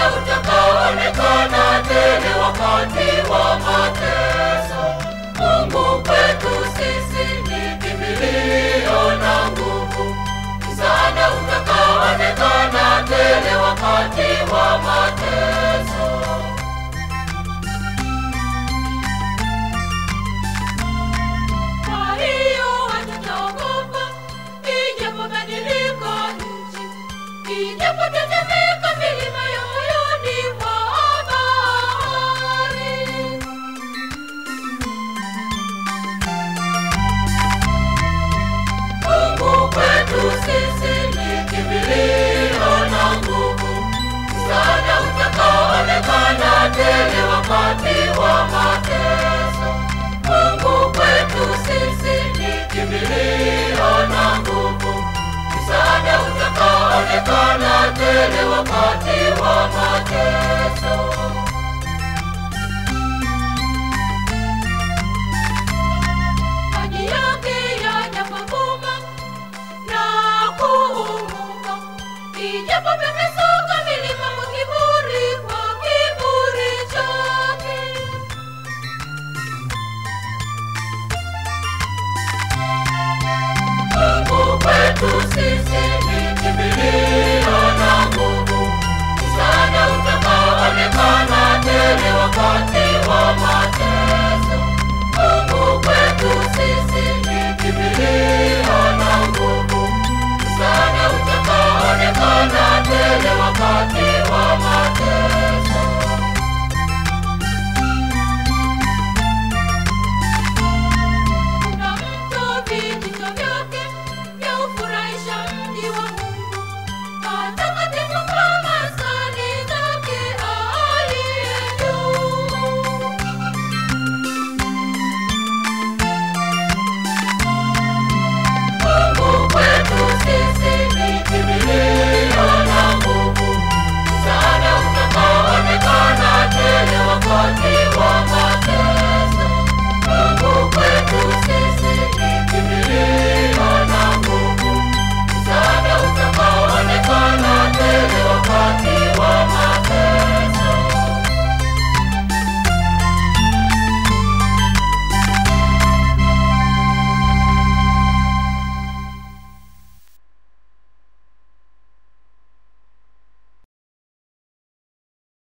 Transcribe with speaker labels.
Speaker 1: msaada utakaoonekana tele wakati wa mateso. Mungu kwetu sisi ni kimbilio na nguvu, msaada utakaoonekana tele wakati wa mateso. Kwa hiyo hatutaogopa, ijapobadilika nchi, ijapotetemeka milima ya moyoni mwa bahari. Mungu kwetu sisi ni kimbilio na nguvu, msaada utakaoonekana tele wakati wa mateso. Mungu kwetu sisi ni kimbilio na nguvu, msaada utakaoonekana tele wakati wa mateso. Maji yake yajapovuma na kuumuka, ijapopepesuka milima kwa kiburi chake. Mungu kwetu sisi ni kimbilio na nguvu, msaada utakaoonekana tele wakati wa mateso.